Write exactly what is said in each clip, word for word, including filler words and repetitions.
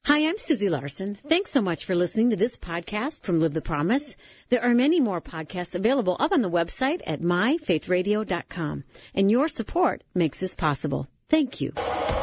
Hi, I'm Susie Larson. Thanks so much for listening to this podcast from Live the Promise. There are many more podcasts available up on the website at my faith radio dot com. And your support makes this possible. Thank you.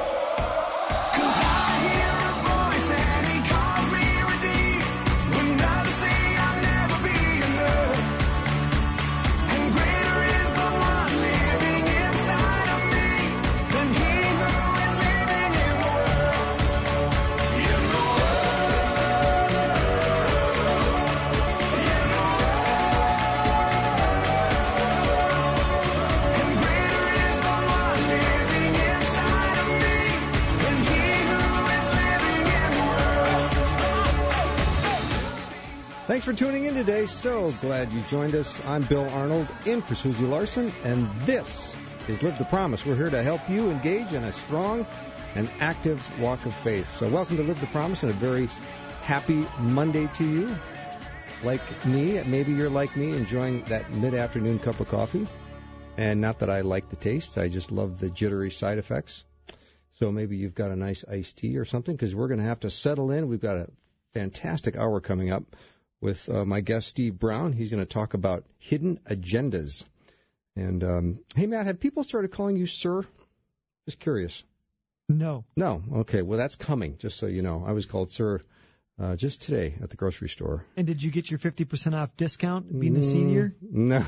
Thanks for tuning in today. So glad you joined us. I'm Bill Arnold, in for Susie Larson, and this is Live the Promise. We're here to help you engage in a strong and active walk of faith. So welcome to Live the Promise, and a very happy Monday to you. Like me, maybe you're like me, enjoying that mid-afternoon cup of coffee. And not that I like the taste, I just love the jittery side effects. So maybe you've got a nice iced tea or something, because we're going to have to settle in. We've got a fantastic hour coming up with uh, my guest, Steve Brown. He's going to talk about hidden agendas. And, um, hey, Matt, have people started calling you sir? Just curious. No. No? Okay, well, that's coming, just so you know. I was called sir uh, just today at the grocery store. And did you get your fifty percent off discount being a senior? No.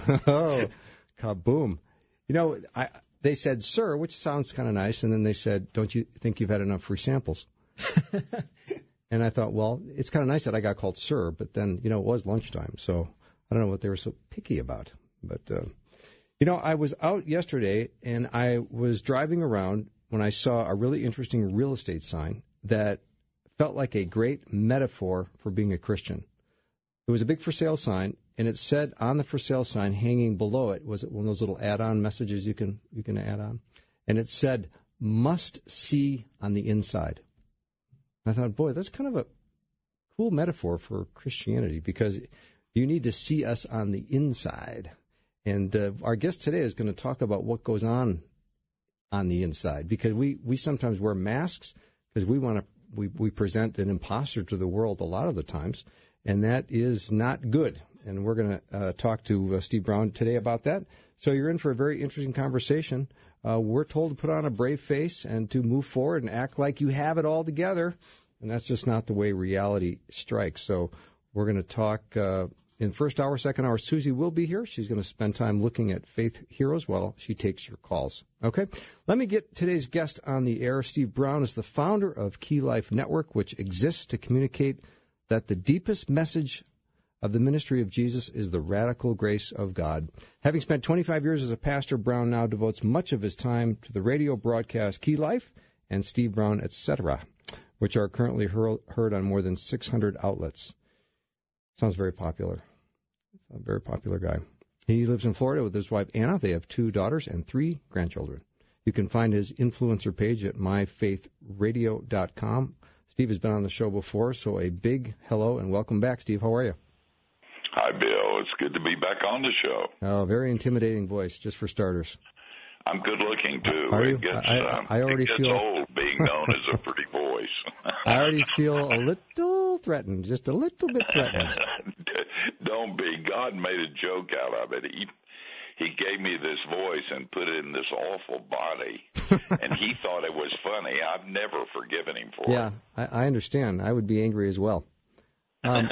Kaboom. You know, I, they said sir, which sounds kind of nice, and then they said, don't you think you've had enough free samples? And I thought, well, it's kind of nice that I got called sir, but then, you know, it was lunchtime, so I don't know what they were so picky about. But, uh, you know, I was out yesterday, and I was driving around when I saw a really interesting real estate sign that felt like a great metaphor for being a Christian. It was a big for sale sign, and it said on the for sale sign, hanging below it, was it one of those little add-on messages you can you can add on? And it said, must see on the inside. I thought, boy, that's kind of a cool metaphor for Christianity, because you need to see us on the inside. And uh, our guest today is going to talk about what goes on on the inside, because we, we sometimes wear masks because we want to we, we present an imposter to the world a lot of the times, and that is not good. And we're going to uh, talk to uh, Steve Brown today about that. So you're in for a very interesting conversation. Uh, we're told to put on a brave face and to move forward and act like you have it all together, and that's just not the way reality strikes. So we're going to talk uh, in first hour, second hour. Susie will be here. She's going to spend time looking at faith heroes while she takes your calls. Okay? Let me get today's guest on the air. Steve Brown is the founder of Key Life Network, which exists to communicate that the deepest message of the ministry of Jesus is the radical grace of God. Having spent twenty-five years as a pastor, Brown now devotes much of his time to the radio broadcast Key Life and Steve Brown, et cetera, which are currently heard on more than six hundred outlets. Sounds very popular. A very popular guy. He lives in Florida with his wife, Anna. They have two daughters and three grandchildren. You can find his influencer page at my faith radio dot com. Steve has been on the show before, so a big hello and welcome back. Steve, how are you? Hi, Bill. It's good to be back on the show. Oh, very intimidating voice, just for starters. I'm good looking, too. Are you? It gets, I, um, I already it gets feel old being known as a pretty voice. I already feel a little threatened, just a little bit threatened. Don't be. God made a joke out of it. He he gave me this voice and put it in this awful body, and he thought it was funny. I've never forgiven him for yeah, it. Yeah, I, I understand. I would be angry as well. Um,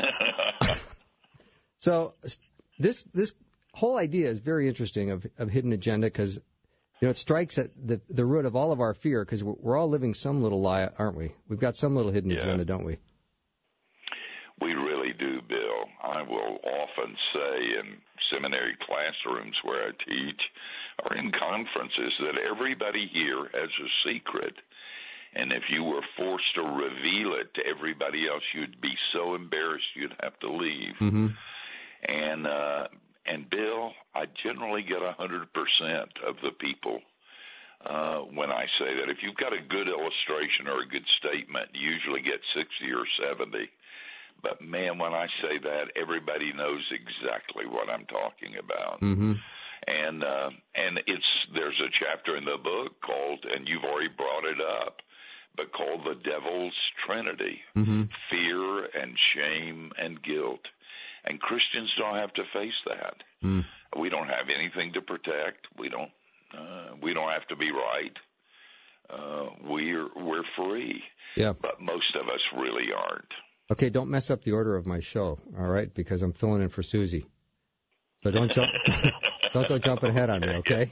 so this this whole idea is very interesting of, of hidden agenda, because you know it strikes at the the root of all of our fear, because we're, we're all living some little lie, aren't we? We've got some little hidden yeah. agenda, don't we? We really do, Bill. I will often say in seminary classrooms where I teach or in conferences that everybody here has a secret. And if you were forced to reveal it to everybody else, you'd be so embarrassed you'd have to leave. Mm-hmm. And uh, and Bill, I generally get one hundred percent of the people uh, when I say that. If you've got a good illustration or a good statement, you usually get sixty or seventy. But, man, when I say that, everybody knows exactly what I'm talking about. Mm-hmm. And uh, and it's there's a chapter in the book called, and you've already brought it up, but called the devil's trinity, Mm-hmm. fear and shame and guilt. And Christians don't have to face that. Mm. We don't have anything to protect. We don't. Uh, we don't have to be right. Uh, we're we're free. Yeah. But most of us really aren't. Okay, don't mess up the order of my show, all right? Because I'm filling in for Susie. So don't jump, don't go jumping ahead on me, okay?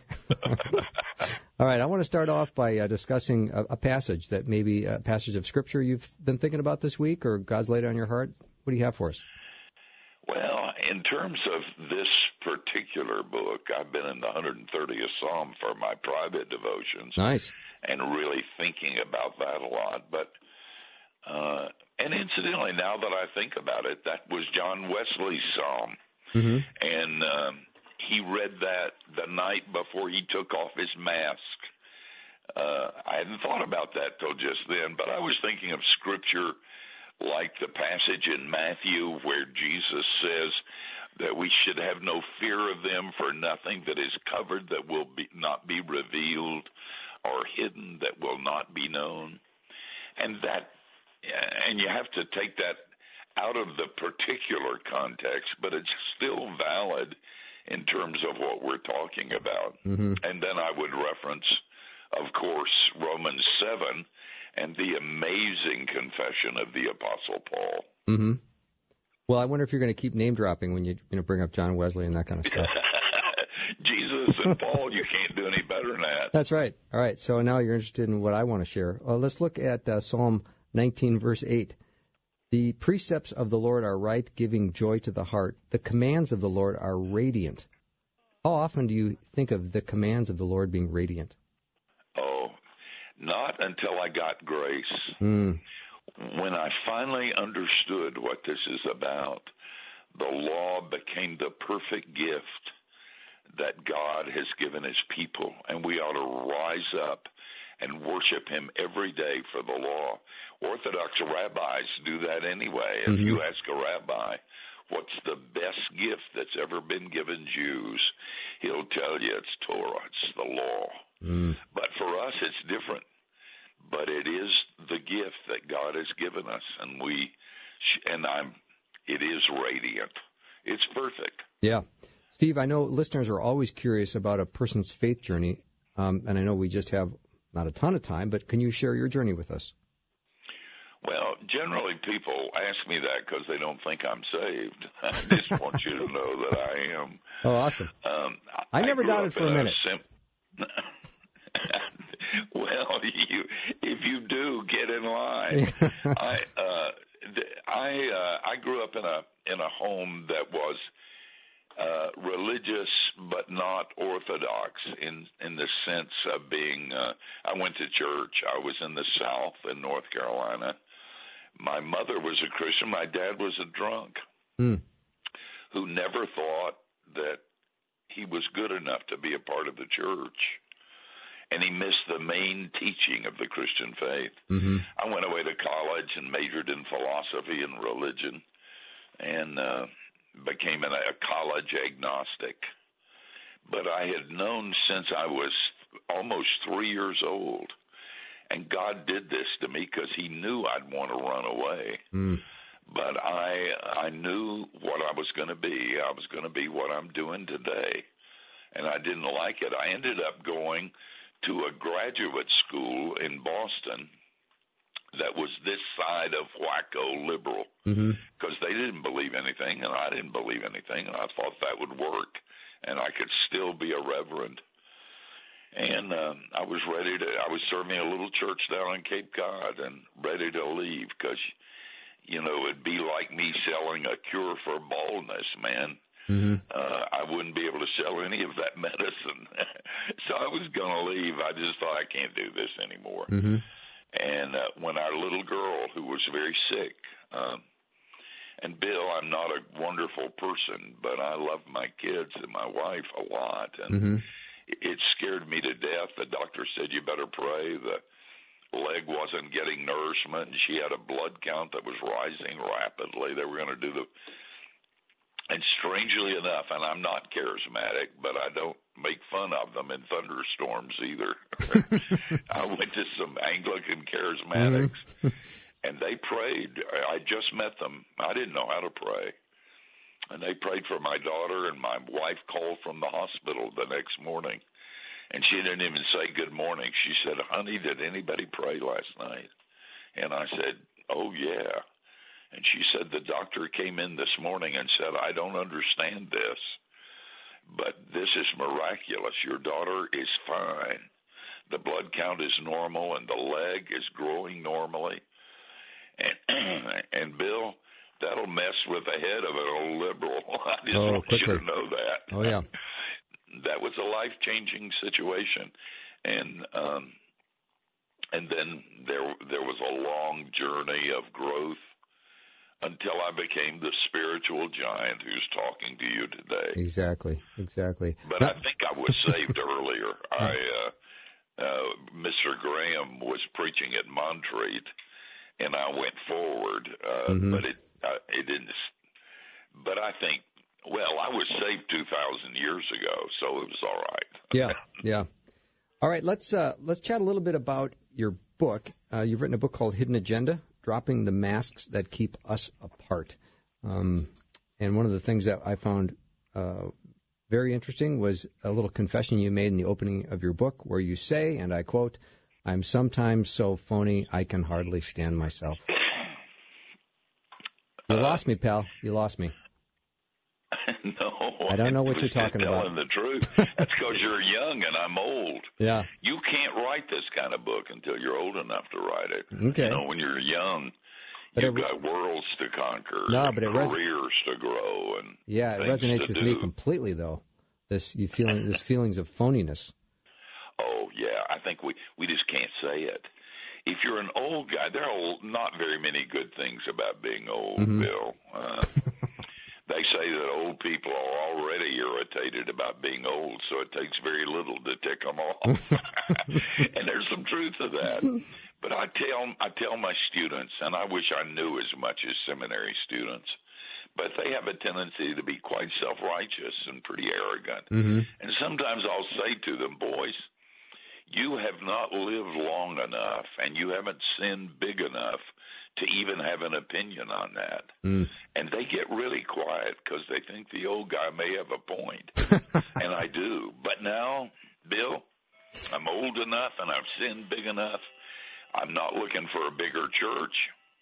All right, I want to start off by uh, discussing a, a passage that maybe a passage of Scripture you've been thinking about this week, or God's laid on your heart. What do you have for us? Well, in terms of this particular book, I've been in the one hundred thirtieth Psalm for my private devotions. Nice. And really thinking about that a lot. But, uh, and incidentally, now that I think about it, that was John Wesley's Psalm. Mm-hmm. And um, he read that the night before he took off his mask. Uh, I hadn't thought about that till just then, but I was thinking of Scripture like the passage in Matthew where Jesus says that we should have no fear of them, for nothing that is covered that will be, not be revealed, or hidden that will not be known. And that, and you have to take that out of the particular context, but it's still valid in terms of what we're talking about. Mm-hmm. And then I would reference, of course, Romans seven and the amazing confession of the Apostle Paul. Mm-hmm. Well, I wonder if you're going to keep name dropping when you you know bring up John Wesley and that kind of stuff. Jesus and Paul, you can't do any better than that. That's right. All right. So now you're interested in what I want to share. Well, let's look at uh, Psalm nineteen, verse eight. The precepts of the Lord are right, giving joy to the heart. The commands of the Lord are radiant. How often do you think of the commands of the Lord being radiant? Oh, not until I got grace. Mm. When I finally understood what this is about, the law became the perfect gift that God has given his people, and we ought to rise up and worship him every day for the law. Orthodox rabbis do that anyway. If Mm-hmm. you ask a rabbi, what's the best gift that's ever been given Jews, he'll tell you it's Torah, it's the law. Mm. But for us, it's different. But it is the gift that God has given us, and we, and I'm, it is radiant. It's perfect. Yeah. Steve, I know listeners are always curious about a person's faith journey, um, and I know we just have not a ton of time, but can you share your journey with us? Well, generally people ask me that because they don't think I'm saved. I just want you to know that I am. Oh, awesome. Um, I, I never grew doubted up for a in minute. Sim- well, you, if you do, get in line. I uh, I uh, I grew up in a in a home that was uh, religious but not orthodox in in the sense of being. Uh, I went to church. I was in the South in North Carolina. My mother was a Christian. My dad was a drunk Mm. who never thought that he was good enough to be a part of the church. And he missed the main teaching of the Christian faith. Mm-hmm. I went away to college and majored in philosophy and religion and uh, became an, a college agnostic. But I had known since I was almost three years old. And God did this to me because he knew I'd want to run away. Mm. But I I knew what I was going to be. I was going to be what I'm doing today. And I didn't like it. I ended up going to a graduate school in Boston that was this side of wacko liberal, because mm-hmm. they didn't believe anything and I didn't believe anything, and I thought that would work and I could still be a reverend. And um, I was ready to, I was serving a little church down in Cape Cod and ready to leave because, you know, it'd be like me selling a cure for baldness, man. Mm-hmm. Uh, I wouldn't be able to sell any of that medicine. So I was going to leave. I just thought, I can't do this anymore. Mm-hmm. And uh, when our little girl, who was very sick, um, and Bill, I'm not a wonderful person, but I love my kids and my wife a lot. And mm-hmm. it scared me to death. The doctor said, you better pray. The leg wasn't getting nourishment, and she had a blood count that was rising rapidly. They were going to do the And strangely enough, and I'm not charismatic, but I don't make fun of them in thunderstorms either. I went to some Anglican charismatics, mm-hmm. and they prayed. I just met them. I didn't know how to pray. And they prayed for my daughter, and my wife called from the hospital the next morning. And she didn't even say good morning. She said, honey, did anybody pray last night? And I said, oh, yeah. And she said, the doctor came in this morning and said, I don't understand this, but this is miraculous. Your daughter is fine. The blood count is normal, and the leg is growing normally. And, and Bill, that'll mess with the head of an old liberal. I just oh, want quickly. you to know that. Oh, yeah. That was a life-changing situation. And um, and then there there was a long journey of growth until I became the spiritual giant who's talking to you today. Exactly, exactly. But now, I think I was saved earlier. I, uh, uh, Mister Graham was preaching at Montreat, and I went forward, uh, mm-hmm. but it uh, it didn't. But I think, well, I was saved two thousand years ago, so it was all right. yeah, yeah. All right, let's uh, let's chat a little bit about your book. Uh, you've written a book called Hidden Agenda: Dropping the Masks That Keep Us Apart. Um, and one of the things that I found uh, very interesting was a little confession you made in the opening of your book, where you say, and I quote, "I'm sometimes so phony I can hardly stand myself." You lost me, pal. You lost me. No, I don't know what you're talking telling about. Telling the truth. That's because you're young and I'm old. Yeah. You can't write this kind of book until you're old enough to write it. Okay. You know, when you're young, but you've it, got worlds to conquer, no, and but it careers res- to grow, and yeah, it resonates with do. me completely, though. This you feeling this feelings of phoniness. Oh yeah, I think we we just can't say it. If you're an old guy, there are not very many good things about being old, mm-hmm. Bill. Uh, They say that old people are already irritated about being old, so it takes very little to tick them off. And there's some truth to that. But I tell I tell my students, and I wish I knew as much as seminary students, but they have a tendency to be quite self-righteous and pretty arrogant. Mm-hmm. And sometimes I'll say to them, boys, you have not lived long enough, and you haven't sinned big enough to even have an opinion on that. Mm. And they get really quiet because they think the old guy may have a point. And I do. But now, Bill, I'm old enough and I've sinned big enough. I'm not looking for a bigger church.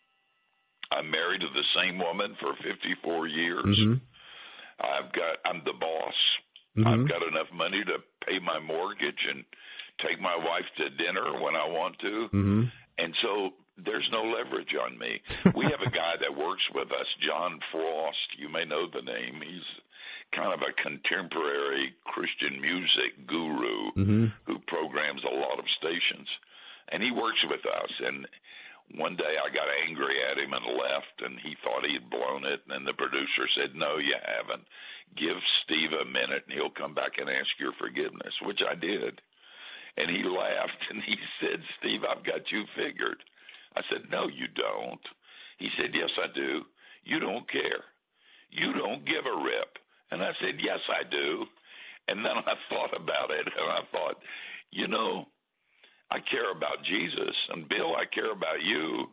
I'm married to the same woman for fifty-four years. Mm-hmm. I've got, I'm the boss. Mm-hmm. I've got enough money to pay my mortgage and take my wife to dinner when I want to. Mm-hmm. And so there's no leverage on me. We have a guy that works with us, John Frost. You may know the name. He's kind of a contemporary Christian music guru mm-hmm. who programs a lot of stations. And he works with us. And one day I got angry at him and left, and he thought he had blown it. And the producer said, no, you haven't. Give Steve a minute, and he'll come back and ask your forgiveness, which I did. And he laughed, and he said, Steve, I've got you figured. I said, no, you don't. He said, yes, I do. You don't care. You don't give a rip. And I said, yes, I do. And then I thought about it, and I thought, you know, I care about Jesus, and Bill, I care about you.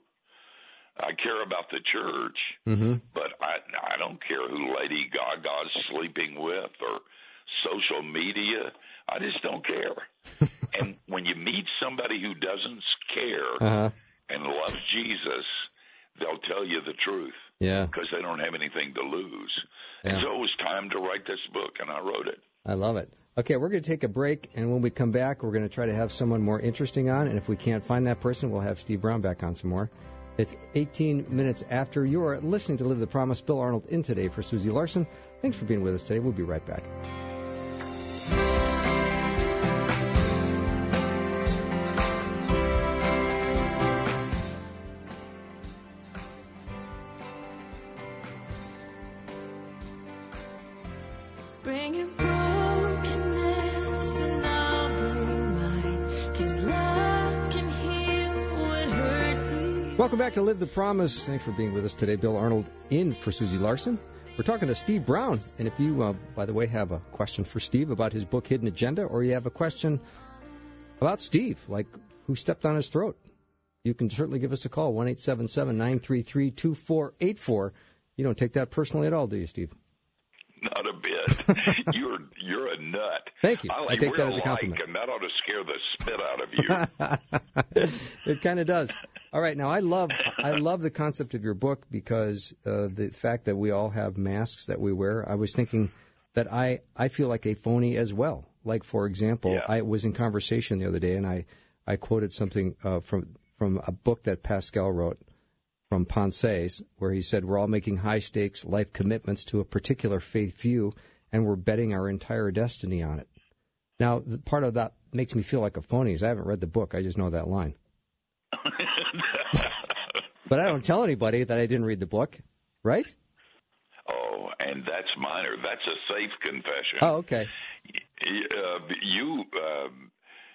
I care about the church, mm-hmm. but I I don't care who Lady Gaga's sleeping with or social media. I just don't care. And when you meet somebody who doesn't care uh-huh. and loves Jesus, they'll tell you the truth. Yeah. Because they don't have anything to lose. Yeah. And so it was time to write this book, and I wrote it. I love it. Okay, we're going to take a break, and when we come back, we're going to try to have someone more interesting on, and if we can't find that person, we'll have Steve Brown back on some more. It's eighteen minutes after. You are listening to Live the Promise. Bill Arnold in today for Susie Larson. Thanks for being with us today. We'll be right back. Welcome back to Live the Promise. Thanks for being with us today. Bill Arnold in for Susie Larson. We're talking to Steve Brown. And if you, uh, by the way, have a question for Steve about his book, Hidden Agenda, or you have a question about Steve, like who stepped on his throat, you can certainly give us a call, one eight seven seven, nine three three, two four eight four. You don't take that personally at all, do you, Steve? Not a bit. you're you're a nut. Thank you. I, like, I take we're that as a alike, compliment. and that ought to scare the spit out of you. It kind of does. All right, now I love I love the concept of your book because uh, the fact that we all have masks that we wear. I was thinking that I, I feel like a phony as well. Like, for example, yeah. I was in conversation the other day, and I, I quoted something uh, from from a book that Pascal wrote from Ponce's, where he said, we're all making high-stakes life commitments to a particular faith view, and we're betting our entire destiny on it. Now, the part of that makes me feel like a phony is I haven't read the book. I just know that line. But I don't tell anybody that I didn't read the book, right? Oh, and that's minor. That's a safe confession. Oh, okay. Uh, you, um,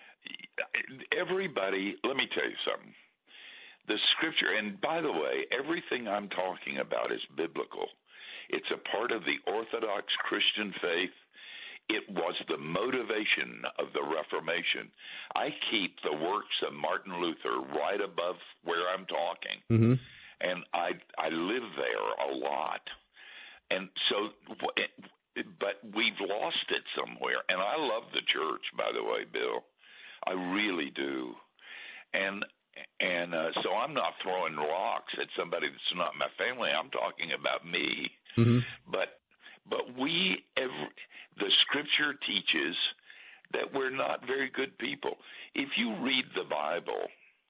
everybody, let me tell you something. The scripture, and by the way, everything I'm talking about is biblical. It's a part of the Orthodox Christian faith. It was the motivation of the Reformation. I keep the works of Martin Luther right above where I'm talking, mm-hmm. and I I live there a lot. And so, but we've lost it somewhere. And I love the church, by the way, Bill. I really do. And and uh, so I'm not throwing rocks at somebody that's not my family. I'm talking about me. Mm-hmm. But but we, every, the Scripture teaches that we're not very good people. If you read the Bible,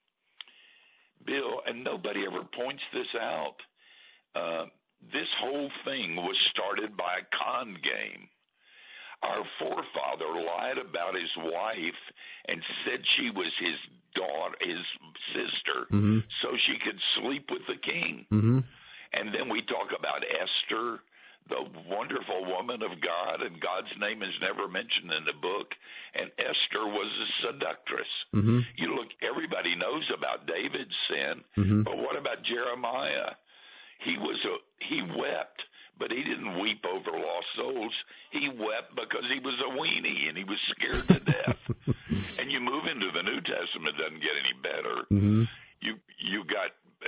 Bill, and nobody ever points this out, uh, this whole thing was started by a con game. Our forefather lied about his wife and said she was his daughter, his sister, mm-hmm. so she could sleep with the king. Mm-hmm. And then we talk about Esther, the wonderful woman of God, and God's name is never mentioned in the book. And Esther was a seductress. Mm-hmm. You look, everybody knows about David's sin, mm-hmm. but what about Jeremiah? He was a he wept, but he didn't weep over lost souls. He wept because he was a weenie and he was scared to death. And you move into the New Testament, it doesn't get any better. Mm-hmm. You you got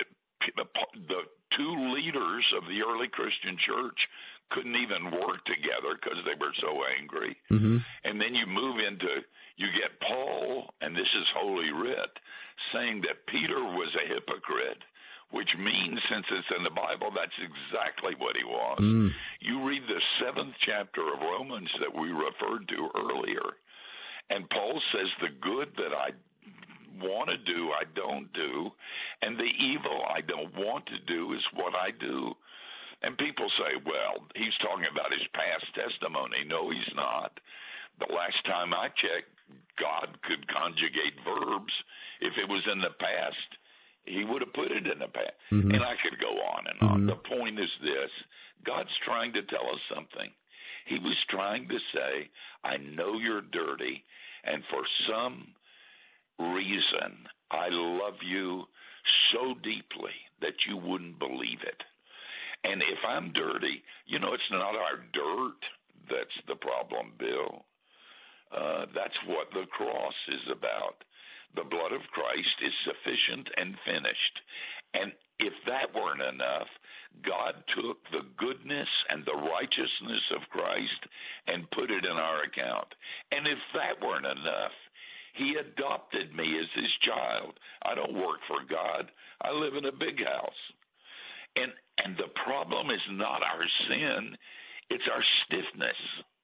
the two leaders of the early Christian church couldn't even work together because they were so angry. Mm-hmm. And then you move into, you get Paul, and this is Holy Writ, saying that Peter was a hypocrite, which means, since it's in the Bible, that's exactly what he was. Mm. You read the seventh chapter of Romans that we referred to earlier, and Paul says the good that I want to do, I don't do, and the evil I don't want to do is what I do. And people say, well, he's talking about his past testimony. No, he's not. The last time I checked, God could conjugate verbs. If it was in the past, he would have put it in the past. Mm-hmm. And I could go on and on. Mm-hmm. The point is this. God's trying to tell us something. He was trying to say, I know you're dirty, and for some reason, I love you so deeply that you wouldn't believe it. And if I'm dirty, you know, it's not our dirt that's the problem, Bill. Uh, that's what the cross is about. The blood of Christ is sufficient and finished. And if that weren't enough, God took the goodness and the righteousness of Christ and put it in our account. And if that weren't enough, he adopted me as his child. I don't work for God. I live in a big house. And and the problem is not our sin, it's our stiffness.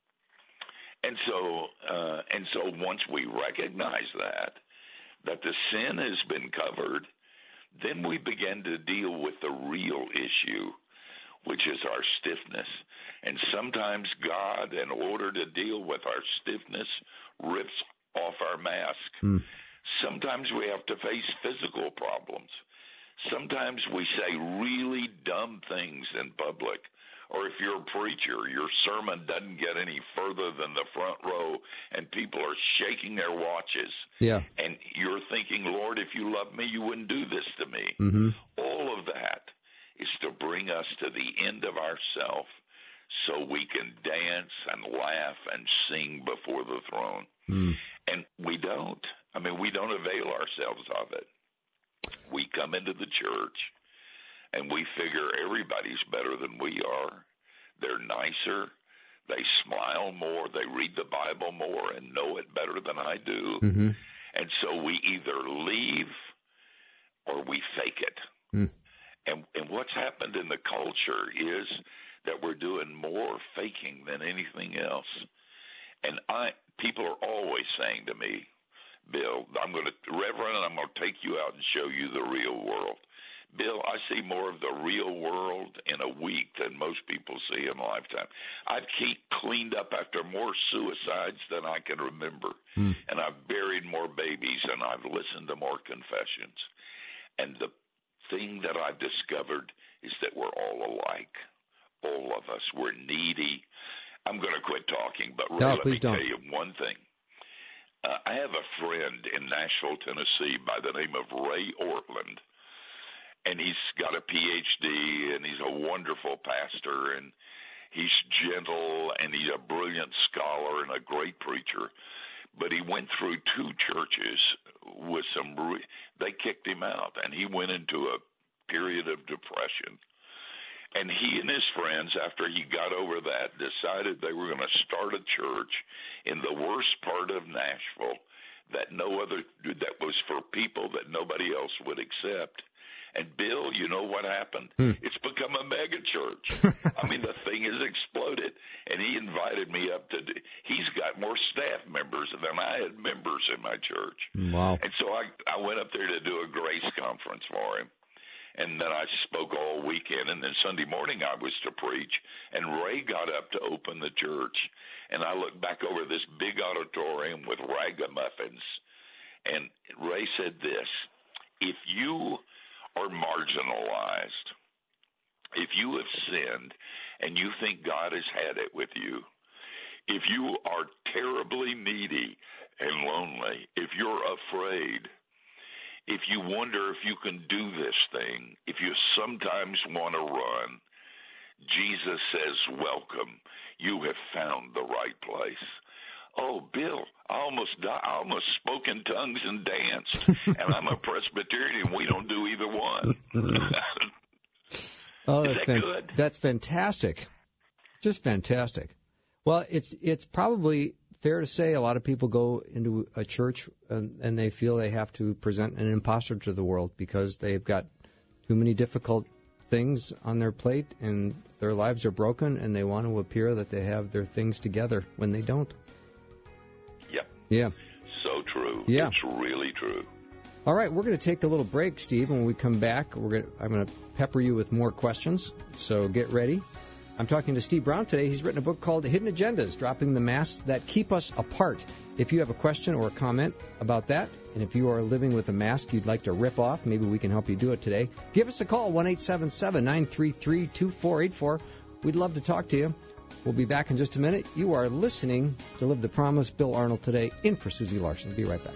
And so uh, and so once we recognize that, that the sin has been covered, then we begin to deal with the real issue, which is our stiffness. And sometimes God, in order to deal with our stiffness, rips off our mask. Mm. Sometimes we have to face physical problems. Sometimes we say really dumb things in public. Or if you're a preacher, your sermon doesn't get any further than the front row, and people are shaking their watches. Yeah. And you're thinking, Lord, if you love me, you wouldn't do this to me. Mm-hmm. All of that is to bring us to the end of ourself so we can dance and laugh and sing before the throne. Mm. And we don't. I mean, we don't avail ourselves of it. We come into the church, and we figure everybody's better than we are. They're nicer. They smile more. They read the Bible more and know it better than I do. Mm-hmm. And so we either leave or we fake it. Mm. And, and what's happened in the culture is that we're doing more faking than anything else. And I, people are always saying to me, Bill, I'm going to, Reverend, I'm going to take you out and show you the real world. Bill, I see more of the real world in a week than most people see in a lifetime. I've keep cleaned up after more suicides than I can remember, mm. and I've buried more babies, and I've listened to more confessions. And the thing that I've discovered is that we're all alike, all of us. We're needy. I'm going to quit talking, but Ray, no, let me don't. tell you one thing. Uh, I have a friend in Nashville, Tennessee, by the name of Ray Ortland. And he's got a P H D, and he's a wonderful pastor, and he's gentle, and he's a brilliant scholar and a great preacher. But he went through two churches with some re- – they kicked him out, and he went into a period of depression. And he and his friends, after he got over that, decided they were going to start a church in the worst part of Nashville that no other – that was for people that nobody else would accept. And, Bill, you know what happened? Hmm. It's become a mega church. I mean, the thing has exploded. And he invited me up to do, he's got more staff members than I had members in my church. Wow. And so I, I went up there to do a grace conference for him. And then I spoke all weekend. And then Sunday morning I was to preach. And Ray got up to open the church. And I looked back over this big auditorium with ragamuffins. And Ray said this, if you are marginalized, if you have sinned and you think God has had it with you, if you are terribly needy and lonely, if you're afraid, if you wonder if you can do this thing, if you sometimes want to run, Jesus says, welcome. You have found the right place. Oh, Bill, I almost died. I almost spoke in tongues and danced, and I'm a Presbyterian. We don't do either one. Oh, that's Is that fan- good? That's fantastic. Just fantastic. Well, it's it's probably fair to say a lot of people go into a church and, and they feel they have to present an imposter to the world because they've got too many difficult things on their plate and their lives are broken, and they want to appear that they have their things together when they don't. Yep. Yeah. So true. Yeah. It's really true. All right, we're going to take a little break, Steve. When we come back, we're going to, I'm going to pepper you with more questions, so get ready. I'm talking to Steve Brown today. He's written a book called Hidden Agendas, Dropping the Masks That Keep Us Apart. If you have a question or a comment about that, and if you are living with a mask you'd like to rip off, maybe we can help you do it today, give us a call, one eight seven seven, nine three three, two four eight four. We'd love to talk to you. We'll be back in just a minute. You are listening to Live the Promise. Bill Arnold today, in for Susie Larson. Be right back.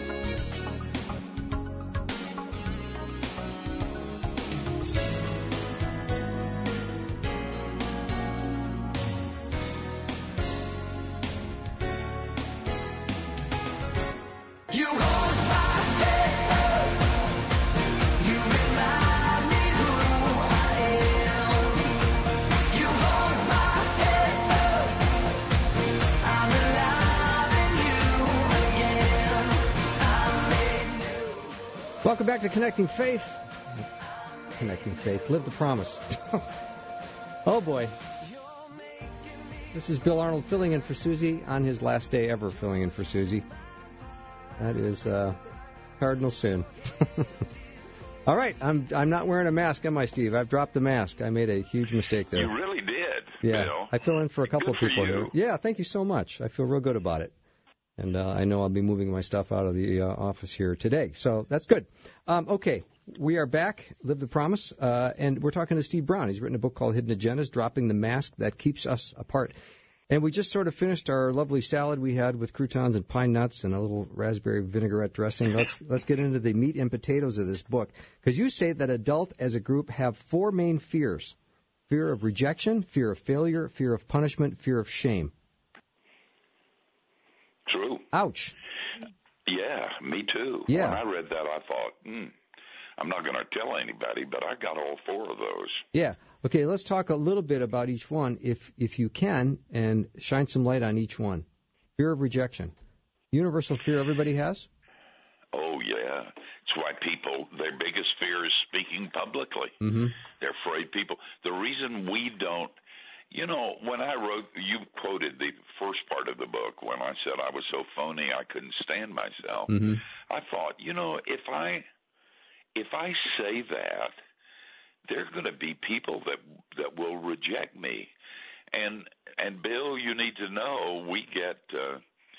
Welcome back to Connecting Faith. Connecting Faith. Live the Promise. Oh, boy. This is Bill Arnold filling in for Susie on his last day ever filling in for Susie. That is uh, cardinal sin. All right. I'm I'm not wearing a mask, am I, Steve? I've dropped the mask. I made a huge mistake there. You really did, Yeah. Bill. I fill in for a couple Good of people for you. here. Yeah, thank you so much. I feel real good about it. And uh, I know I'll be moving my stuff out of the uh, office here today. So that's good. Um, okay, we are back, Live the Promise, uh, and we're talking to Steve Brown. He's written a book called Hidden Agendas, Dropping the Mask That Keeps Us Apart. And we just sort of finished our lovely salad we had with croutons and pine nuts and a little raspberry vinaigrette dressing. Let's let's get into the meat and potatoes of this book. Because you say that adults as a group have four main fears. Fear of rejection, fear of failure, fear of punishment, fear of shame. True. Ouch. Yeah, me too. Yeah. When I read that, I thought, hmm, I'm not going to tell anybody, but I got all four of those. Yeah. Okay, let's talk a little bit about each one, if if you can, and shine some light on each one. Fear of rejection. Universal fear everybody has? Oh, yeah. It's why people, their biggest fear is speaking publicly. Mm-hmm. They're afraid people. The reason we don't, you know, when I wrote, you quoted the first part of the book when I said I was so phony I couldn't stand myself. Mm-hmm. I thought, you know, if I if I say that, there are going to be people that that will reject me. And and Bill, you need to know we get uh,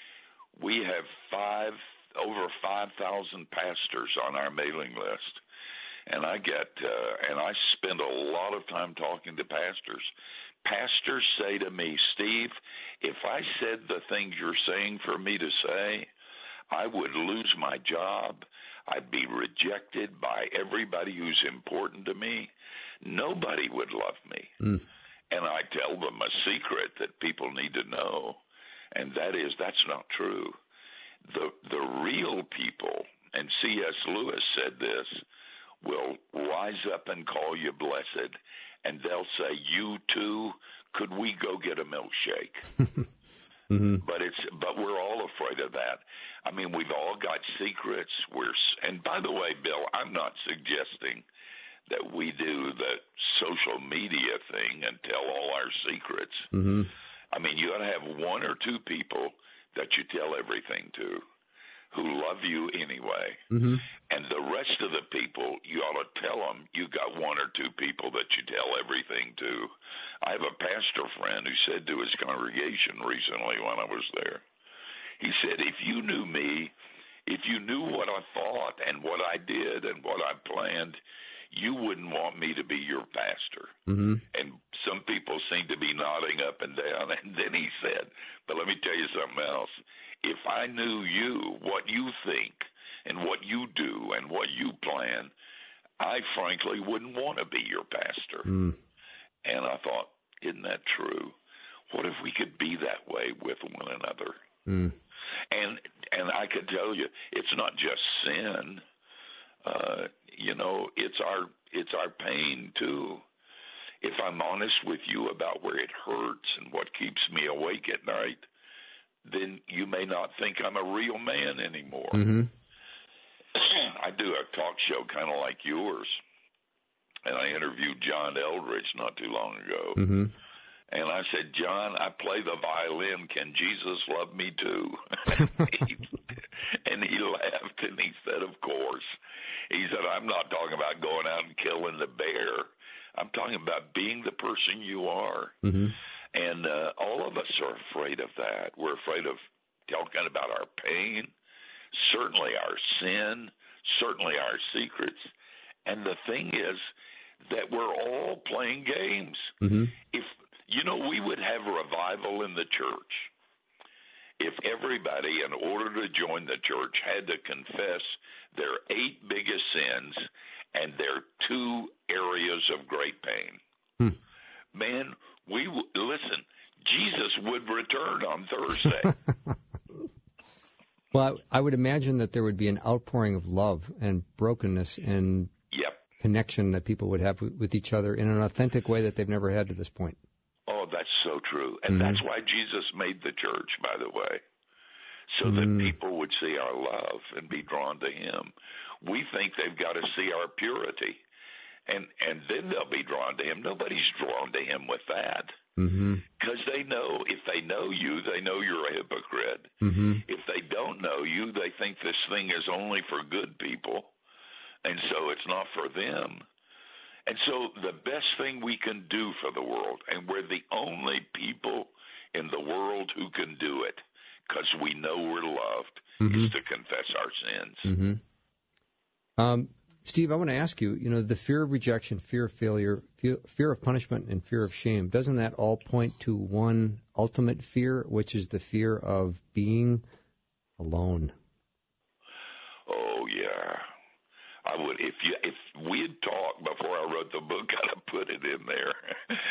we have five over five thousand pastors on our mailing list, and I get uh, and I spend a lot of time talking to pastors. Pastors say to me, Steve, if I said the things you're saying for me to say, I would lose my job. I'd be rejected by everybody who's important to me. Nobody would love me. Mm. And I tell them a secret that people need to know, and that is that's not true. The the real people, and C S Lewis said this, will rise up and call you blessed, and they'll say, you too, could we go get a milkshake? Mm-hmm. But it's but we're all afraid of that. I mean, we've all got secrets. We're and by the way, Bill, I'm not suggesting that we do the social media thing and tell all our secrets. Mm-hmm. I mean, you ought to have one or two people that you tell everything to, who love you anyway. Mm-hmm. And the rest of the people, you ought to tell them you got one or two people that you tell everything to. I have a pastor friend who said to his congregation recently when I was there, he said, if you knew me, if you knew what I thought and what I did and what I planned, you wouldn't want me to be your pastor. Mm-hmm. And some people seem to be nodding up and down. And then he said, but let me tell you something else. If I knew you, what you think and what you do and what you plan, I frankly wouldn't want to be your pastor. Mm. And I thought, isn't that true? What if we could be that way with one another? Mm. And and I could tell you, it's not just sin. Uh, you know, it's our it's our pain too. If I'm honest with you about where it hurts and what keeps me awake at night, then you may not think I'm a real man anymore. Mm-hmm. I do a talk show kind of like yours, and I interviewed John Eldridge not too long ago. Mm-hmm. And I said, John, I play the violin. Can Jesus love me too? And he laughed, and he said, of course. He said, I'm not talking about going out and killing the bear. I'm talking about being the person you are. Mm-hmm. And uh, all of us are afraid of that. We're afraid of talking about our pain, certainly our sin, certainly our secrets. And the thing is that we're all playing games. Mm-hmm. If you know, we would have revival in the church if everybody, in order to join the church, had to confess their eight biggest sins and their two areas of great pain. Hmm. Man, we listen, Jesus would return on Thursday. Well, I would imagine that there would be an outpouring of love and brokenness and yep. connection that people would have with each other in an authentic way that they've never had to this point. Oh, that's so true. And mm-hmm. that's why Jesus made the church, by the way, so mm-hmm. that people would see our love and be drawn to him. We think they've got to see our purity, and, and then they'll be drawn to him. Nobody's drawn to him with that because mm-hmm. they know if they know you, they know you're a hypocrite. Mm-hmm. If they don't know you, they think this thing is only for good people, and so it's not for them. And so the best thing we can do for the world, and we're the only people in the world who can do it because we know we're loved, mm-hmm. is to confess our sins. Mm-hmm. Um, Steve, I want to ask you, you know, the fear of rejection, fear of failure, fear, fear of punishment, and fear of shame, doesn't that all point to one ultimate fear, which is the fear of being alone? Oh, yeah. I would, if you, if we had talked before I wrote the book, I'd have put it in there.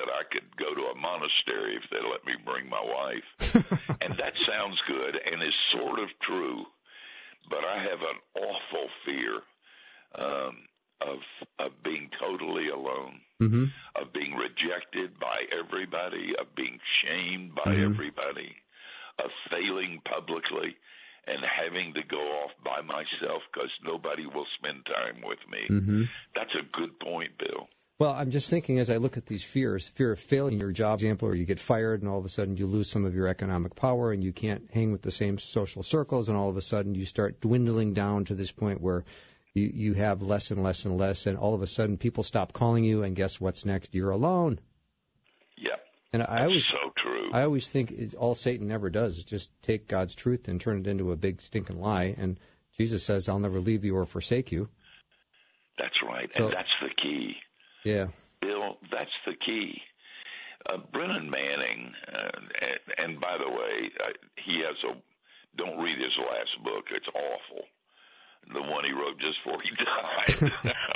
but I could go to a monastery if they let me bring my wife. And that sounds good and is sort of true, but I have an awful fear um, of of being totally alone, mm-hmm. of being rejected by everybody, of being shamed by mm-hmm. everybody, of failing publicly and having to go off by myself because nobody will spend time with me. Mm-hmm. That's a good point, Bill. Well, I'm just thinking as I look at these fears, fear of failing your job, example, or you get fired and all of a sudden you lose some of your economic power and you can't hang with the same social circles, and all of a sudden you start dwindling down to this point where you, you have less and less and less, and all of a sudden people stop calling you, and guess what's next? You're alone. Yep. And I That's always, so true. I always think it's, all Satan ever does is just take God's truth and turn it into a big stinking lie. And Jesus says, "I'll never leave you or forsake you." That's right, so, and that's the key. Yeah. Bill, that's the key. Uh, Brennan Manning, uh, and, and by the way, uh, he has a. Don't read his last book; it's awful. The one he wrote just before he died.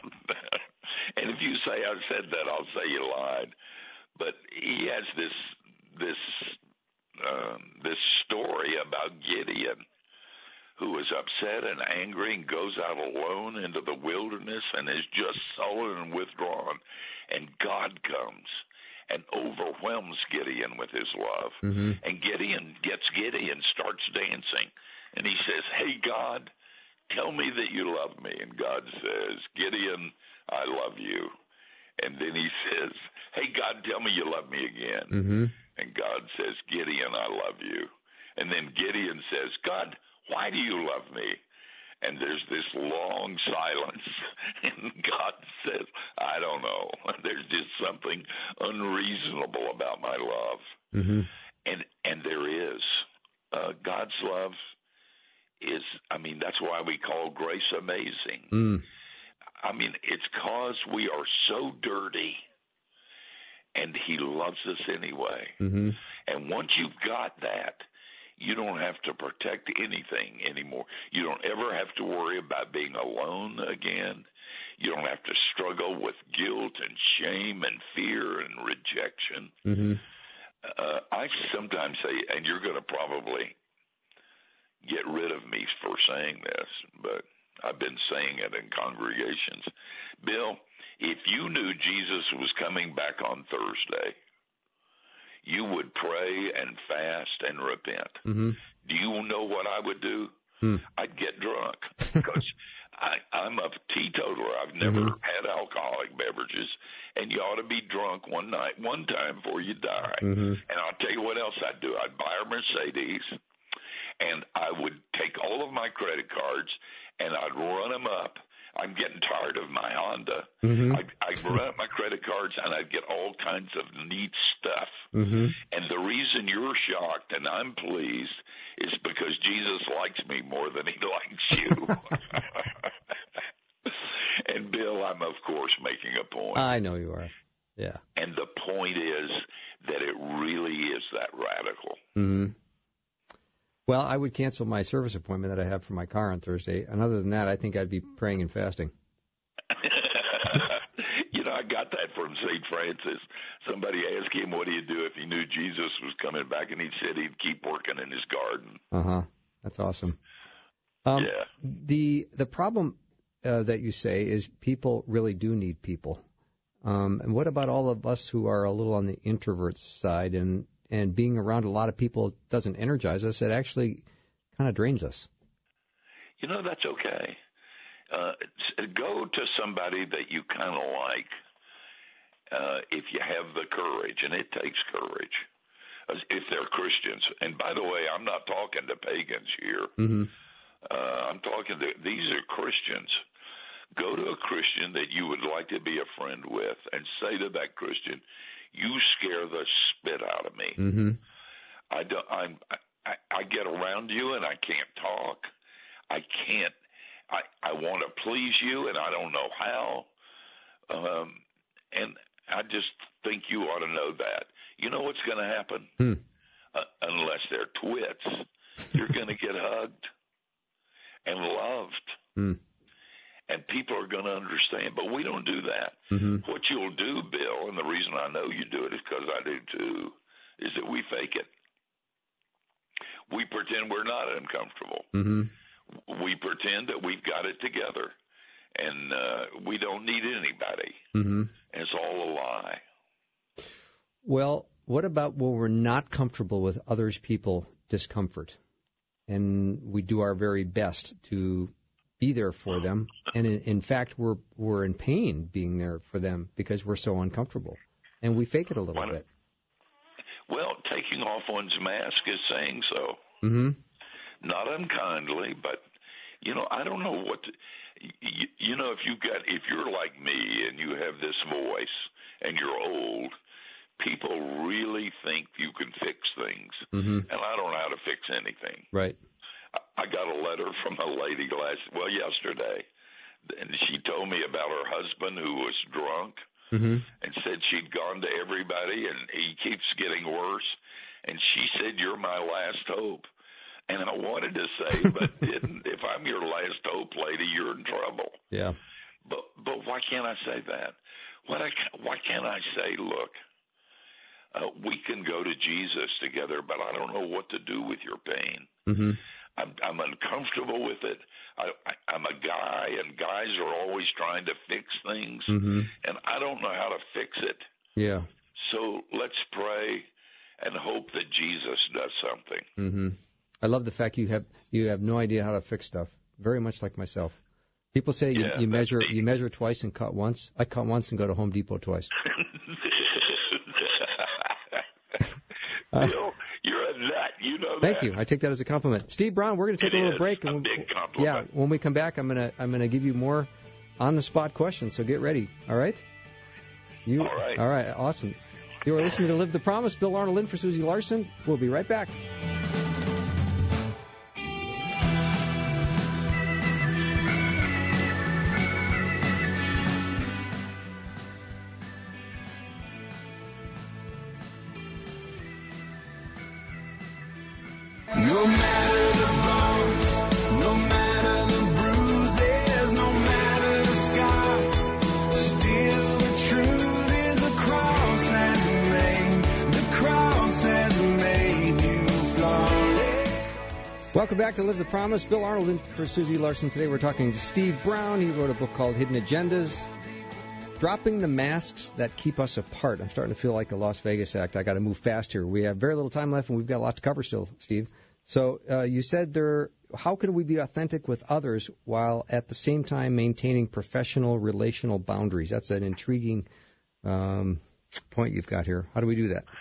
And if you say I said that, I'll say you lied. But he has this this um, this story about Gideon, who is upset and angry and goes out alone into the wilderness and is just sullen and withdrawn. And God comes and overwhelms Gideon with his love. Mm-hmm. And Gideon gets Gideon, starts dancing. And he says, "Hey, God, tell me that you love me." And God says, "Gideon, I love you." And then he says, "Hey, God, tell me you love me again." Mm-hmm. And God says, "Gideon, I love you." And then Gideon says, "God, why do you love me?" And there's this long silence. And God says, "I don't know. There's just something unreasonable about my love." Mm-hmm. And and there is. Uh, God's love is, I mean, that's why we call grace amazing. Mm. I mean, it's because we are so dirty, and he loves us anyway. Mm-hmm. And once you've got that, you don't have to protect anything anymore. You don't ever have to worry about being alone again. You don't have to struggle with guilt and shame and fear and rejection. Mm-hmm. Uh, I sometimes say, and you're going to probably get rid of me for saying this, but I've been saying it in congregations. Bill, if you knew Jesus was coming back on Thursday, you would pray and fast and repent. Mm-hmm. Do you know what I would do? Hmm. I'd get drunk because I, I'm a teetotaler. I've never mm-hmm. had alcoholic beverages, and you ought to be drunk one night, one time before you die. Mm-hmm. And I'll tell you what else I'd do. I'd buy a Mercedes, and I would take all of my credit cards, and I'd run them up. I'm getting tired of my Honda. Mm-hmm. I'd, I'd run up my credit cards, and I'd get all kinds of neat stuff. Mm-hmm. And the reason you're shocked and I'm pleased is because Jesus likes me more than he likes you. And, Bill, I'm, of course, making a point. I know you are. Yeah. And the point is that it really is that radical. Mm-hmm. Well, I would cancel my service appointment that I have for my car on Thursday. And other than that, I think I'd be praying and fasting. You know, I got that from Saint Francis. Somebody asked him what he'd do if he knew Jesus was coming back, and he said he'd keep working in his garden. Uh-huh. That's awesome. Um, yeah. The, the problem uh, that you say is people really do need people. Um, and what about all of us who are a little on the introvert side, and and being around a lot of people doesn't energize us, it actually kind of drains us? You know, that's okay. Uh, go to somebody that you kind of like uh, if you have the courage, and it takes courage, if they're Christians. And by the way, I'm not talking to pagans here. Mm-hmm. Uh, I'm talking to, these are Christians. Go to a Christian that you would like to be a friend with and say to that Christian, "You scare the spit out of me. Mm-hmm. I, don't, I'm, I, I get around you and I can't talk. I can't. I, I want to please you and I don't know how. Um, and I just think you ought to know that. You know what's going to happen? Hmm. Uh, unless they're twits, you're going to get hugged and loved. Hmm. and people are going to understand. But we don't do that. Mm-hmm. What you'll do, Bill, and the reason I know you do it is because I do too, is that we fake it. We pretend we're not uncomfortable. Mm-hmm. We pretend that we've got it together, and uh, we don't need anybody. Mm-hmm. And it's all a lie. Well, what about when we're not comfortable with others' people discomfort, and we do our very best to be there for them, and in, in fact, we're we're in pain being there for them because we're so uncomfortable, and we fake it a little well, bit. Well, taking off one's mask is saying so. Mm-hmm. Not unkindly, but you know, I don't know what to, you, you know. If you got, if you're like me and you have this voice and you're old, people really think you can fix things, mm-hmm. and I don't know how to fix anything. Right. I got a letter from a lady last, well, yesterday, and she told me about her husband who was drunk, mm-hmm. and said she'd gone to everybody, and he keeps getting worse. And she said, "You're my last hope." And I wanted to say, but didn't. If I'm your last hope, lady, you're in trouble. Yeah. But but why can't I say that? What I why can't I say, look, uh, we can go to Jesus together, but I don't know what to do with your pain. Mm-hmm. I'm, I'm uncomfortable with it. I, I, I'm a guy, and guys are always trying to fix things, mm-hmm. and I don't know how to fix it. Yeah. So let's pray and hope that Jesus does something. Mm-hmm. I love the fact you have you have no idea how to fix stuff. Very much like myself. People say you, yeah, you measure me. you measure twice and cut once. I cut once and go to Home Depot twice. uh, Bill, you're a nut. You know that. Thank you. I take that as a compliment. Steve Brown, we're going to take it a little is break. A and big compliment. Yeah, when we come back, I'm gonna I'm gonna give you more on the spot questions. So get ready. All right. You. All right. All right. Awesome. You are listening to Live the Promise. Bill Arnold in for Susie Larson. We'll be right back. No matter the bumps, no matter the bruises, no matter the scars, still the truth is the cross has made, the cross has made you flawless. Welcome back to Live the Promise. Bill Arnold in for Susie Larson. Today we're talking to Steve Brown. He wrote a book called Hidden Agendas. Dropping the masks that keep us apart. I'm starting to feel like the Las Vegas act. I got to move fast here. We have very little time left, and we've got a lot to cover still, Steve. So uh, you said there. How can we be authentic with others while at the same time maintaining professional relational boundaries? That's an intriguing um, point you've got here. How do we do that?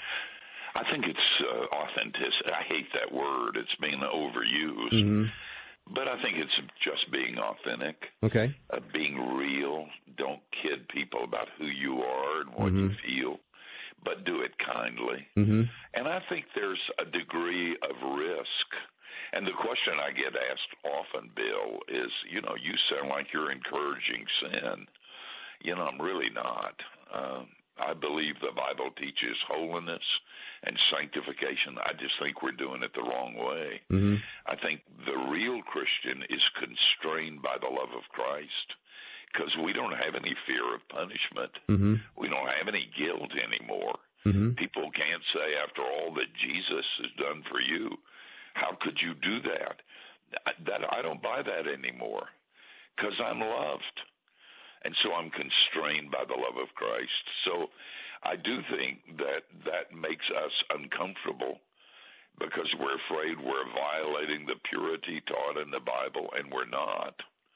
I think it's uh, authenticity. I hate that word. It's being overused. Mm-hmm. But I think it's just being authentic. Okay. Uh, being real. Don't kid people about who you are and what mm-hmm. you feel, but do it kindly. Mm-hmm. And I think there's a degree of risk. And the question I get asked often, Bill, is, you know, you sound like you're encouraging sin. You know, I'm really not. Um, I believe the Bible teaches holiness and sanctification. I just think we're doing it the wrong way. Mm-hmm. I think the real Christian is constrained by the love of Christ because we don't have any fear of punishment. Mm-hmm. We don't have any guilt anymore. Mm-hmm. People can't say, after all that Jesus has done for you, how could you do that? That I don't buy that anymore because I'm loved. And so I'm constrained by the love of Christ. So I do think that that makes us uncomfortable because we're afraid we're violating the purity taught in the Bible, and we're not.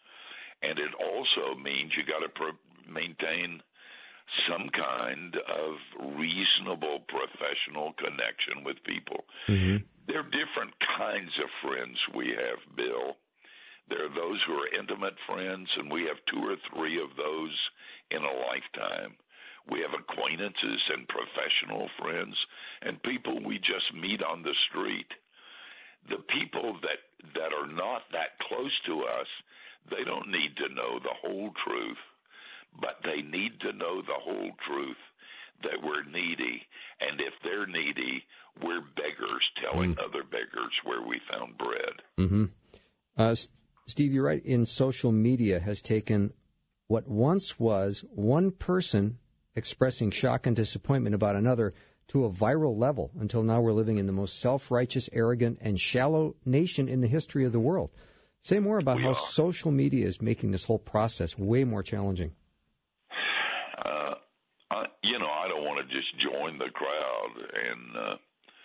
And it also means you got to pro- maintain some kind of reasonable professional connection with people. Mm-hmm. There are different kinds of friends we have, Bill. There are those who are intimate friends, and we have two or three of those in a lifetime. We have acquaintances and professional friends and people we just meet on the street. The people that, that are not that close to us, they don't need to know the whole truth, but they need to know the whole truth that we're needy. And if they're needy, we're beggars telling mm. other beggars where we found bread. Mm-hmm. Uh, Steve, you're right. In social media has taken what once was one person expressing shock and disappointment about another to a viral level until now we're living in the most self-righteous, arrogant, and shallow nation in the history of the world. Say more about We how are. social media is making this whole process way more challenging. Uh, I, you know, I don't want to just join the crowd and, uh,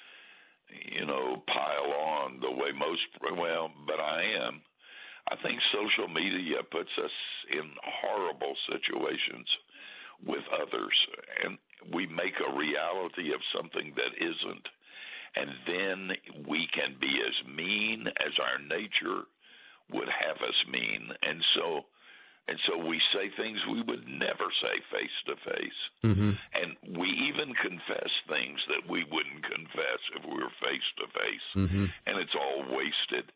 you know, pile on the way most, well, but I am. I think social media puts us in horrible situations with others, and we make a reality of something that isn't, and then we can be as mean as our nature would have us mean, and so and so we say things we would never say face to face, and we even confess things that we wouldn't confess if we were face to face, and it's all wasted.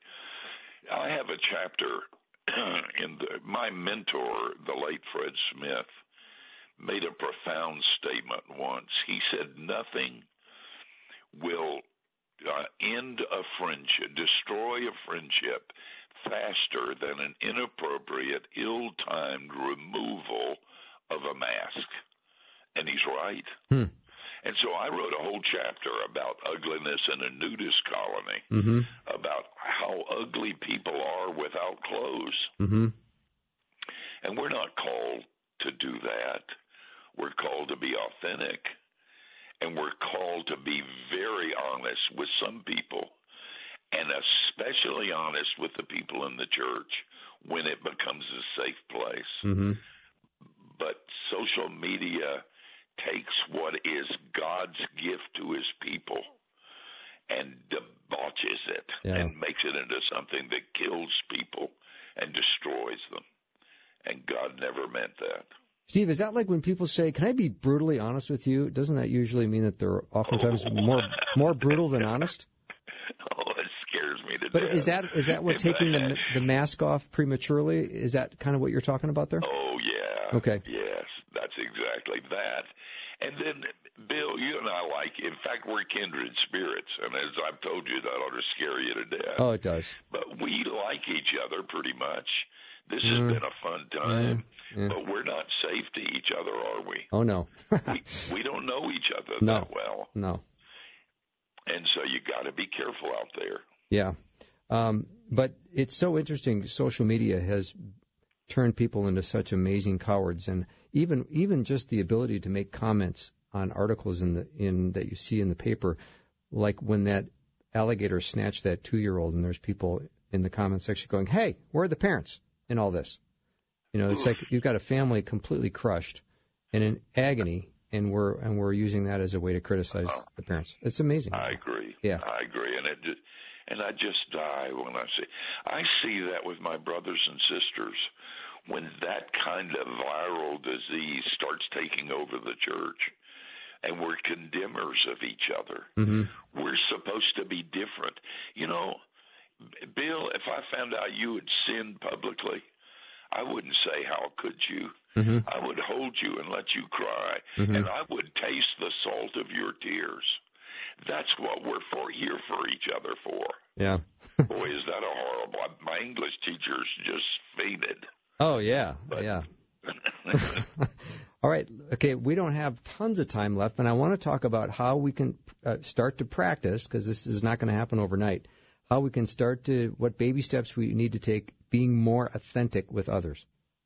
I have a chapter in the, my mentor, the late Fred Smith, made a profound statement once. He said, nothing will uh, end a friendship, destroy a friendship faster than an inappropriate, ill-timed removal of a mask. And he's right. Hmm. And so I wrote a whole chapter about ugliness in a nudist colony, Mm-hmm. about how ugly people are without clothes. Mm-hmm. And we're not called to do that. We're called to be authentic, and we're called to be very honest with some people, and especially honest with the people in the church when it becomes a safe place. Mm-hmm. But social media takes what is God's gift to his people and debauches it Yeah. and makes it into something that kills people and destroys them. And God never meant that. Steve, is that like when people say, can I be brutally honest with you? Doesn't that usually mean that they're oftentimes more more brutal than honest? Oh, it scares me to But death. is that is that what If taking I- the the mask off prematurely, is that kind of what you're talking about there? Oh, yeah. Okay. Yes, that's exactly that. And then, Bill, you and I like, in fact, we're kindred spirits. And as I've told you, that ought to scare you to death. Oh, it does. But we like each other pretty much. This Mm. has been a fun time. Yeah. But we're not safe to each other, are we? Oh, no. we, we don't know each other No. that well. No. And so you got to be careful out there. Yeah. Um, but it's so interesting. Social media has turned people into such amazing cowards, and even even just the ability to make comments on articles in the in that you see in the paper, like when that alligator snatched that two-year-old, and there's people in the comment section going, "Hey, where are the parents in all this?" You know, it's like you've got a family completely crushed and in agony, and we're and we're using that as a way to criticize the parents. It's amazing. I agree. Yeah. I agree, and it just, and I just die when I see. I see that with my brothers and sisters when that kind of viral disease starts taking over the church, and we're condemners of each other. Mm-hmm. We're supposed to be different. You know, Bill, if I found out you had sinned publicly, I wouldn't say, how could you? Mm-hmm. I would hold you and let you cry, Mhm. and I would taste the salt of your tears. That's what we're for here for each other for. Yeah. Boy, is that a horrible. My English teachers just fainted. Oh, yeah. But- Yeah. All right. Okay, we don't have tons of time left, and I want to talk about how we can uh, start to practice, because this is not going to happen overnight, how we can start to, what baby steps we need to take being more authentic with others.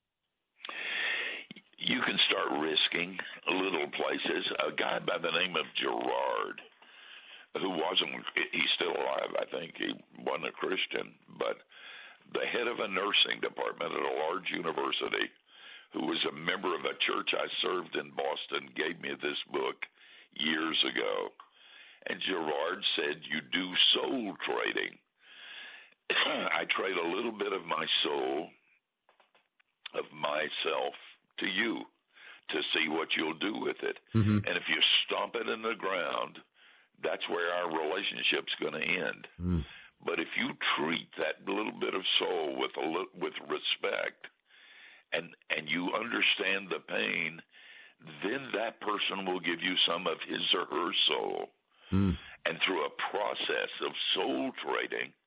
You can start risking little places. A guy by the name of Gerard, who wasn't, he's still alive, I think. He wasn't a Christian, but the head of a nursing department at a large university, who was a member of a church I served in Boston, gave me this book years ago. And Gerard said, you do soul trading. I trade a little bit of my soul, of myself, to you to see what you'll do with it. Mm-hmm. And if you stomp it in the ground, that's where our relationship's going to end. Mm. But if you treat that little bit of soul with a li- with respect, and and you understand the pain, then that person will give you some of his or her soul. Mm. And through a process of soul trading,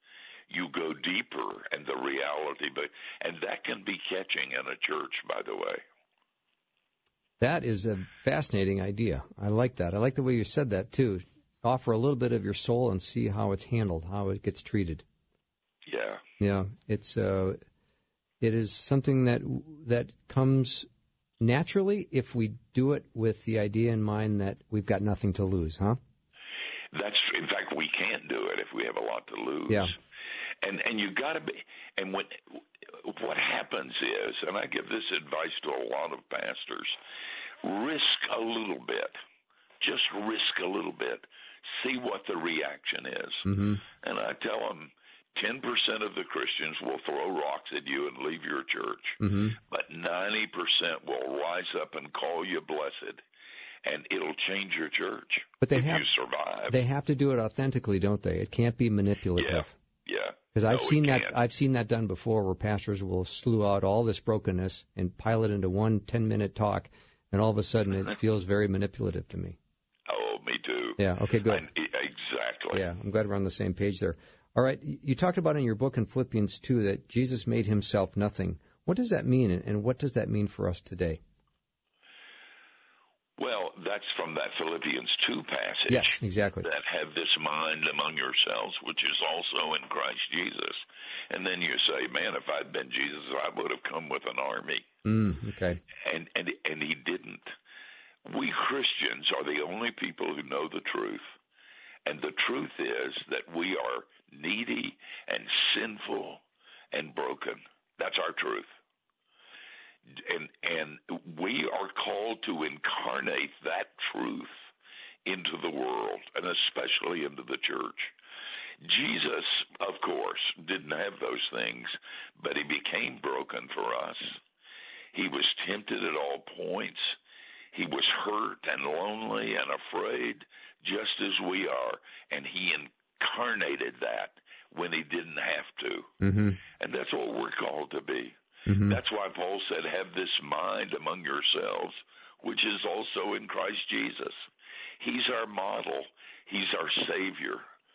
you go deeper and the reality, but and that can be catching in a church, by the way. That is a fascinating idea. I like that. I like the way you said that, too. Offer a little bit of your soul and see how it's handled, how it gets treated. Yeah. Yeah, it's uh, it is something that that comes naturally if we do it with the idea in mind that we've got nothing to lose, huh? That's in fact we can't do it if we have a lot to lose. Yeah. And and you got to be. And when what happens is, and I give this advice to a lot of pastors, risk a little bit. Just risk a little bit. See what the reaction is. Mm-hmm. And I tell them, ten percent of the Christians will throw rocks at you and leave your church, mm-hmm. but ninety percent will rise up and call you blessed, and it'll change your church but they if have, you survive. They have to do it authentically, don't they? It can't be manipulative. Yeah, yeah. Because I've no, seen that can't. I've seen that done before, where pastors will slew out all this brokenness and pile it into one ten-minute talk, and all of a sudden it feels very manipulative to me. Oh, me too. Yeah. Okay. Good. I, exactly. Yeah. I'm glad we're on the same page there. All right. You talked about in your book in Philippians two that Jesus made himself nothing. What does that mean, and what does that mean for us today? Well, that's from that Philippians two passage. Yes, exactly. That have this mind among yourselves, which is also in Christ Jesus. And then you say, man, if I'd been Jesus, I would have come with an army. Mm, okay. And, and, and he didn't. We Christians are the only people who know the truth. And the truth is that we are needy and sinful and broken. That's our truth. And and we are called to incarnate that truth into the world, and especially into the church. Jesus, of course, didn't have those things, but he became broken for us. He was tempted at all points. He was hurt and lonely and afraid, just as we are, and he incarnated that when he didn't have to. Mm-hmm. And that's what we're called to be. Mm-hmm. That's why Paul said, have this mind among yourselves, which is also in Christ Jesus. He's our model. He's our Savior.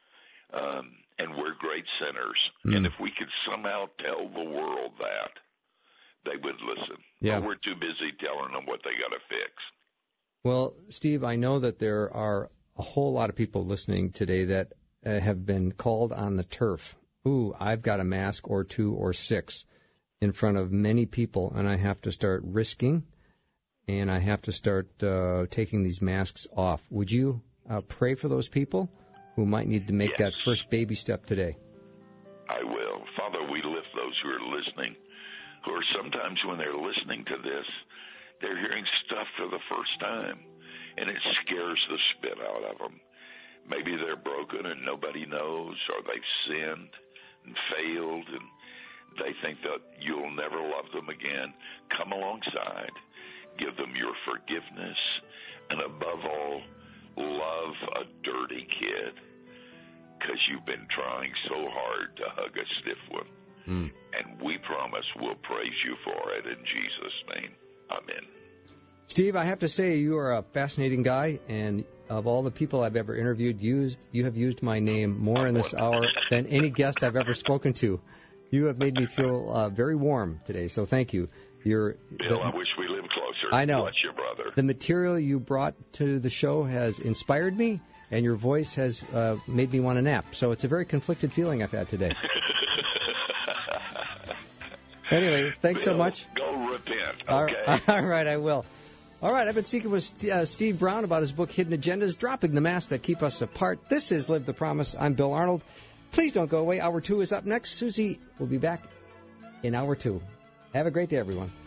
Um, and we're great sinners. Mm. And if we could somehow tell the world that, they would listen. Yeah. But we're too busy telling them what they got to fix. Well, Steve, I know that there are a whole lot of people listening today that uh, have been called on the turf. Ooh, I've got a mask or two or six in front of many people, and I have to start risking, and I have to start uh, taking these masks off. Would you uh, pray for those people who might need to make Yes. that first baby step today? I will. Father, we lift those who are listening, who are sometimes when they're listening to this, they're hearing stuff for the first time, and it scares the spit out of them. Maybe they're broken and nobody knows, or they've sinned and failed, and they think that you'll never love them again. Come alongside. Give them your forgiveness, and above all, love a dirty kid, because you've been trying so hard to hug a stiff one. Mm. And we promise we'll praise you for it in Jesus' name. Amen. Steve, I have to say you are a fascinating guy, and of all the people I've ever interviewed, you, you have used my name more in this hour than any guest I've ever spoken to. You have made me feel uh, very warm today, so thank you. You're, Bill, the, I wish we lived closer. I know. Bless you, brother. The material you brought to the show has inspired me, and your voice has uh, made me want to nap. So it's a very conflicted feeling I've had today. Anyway, thanks Bill, so much. Go repent, All okay? right, all right, I will. All right, I've been speaking with St- uh, Steve Brown about his book, Hidden Agendas, Dropping the Masks That Keep Us Apart. This is Live the Promise. I'm Bill Arnold. Please don't go away. Hour two is up next. Susie will be back in hour two. Have a great day, everyone.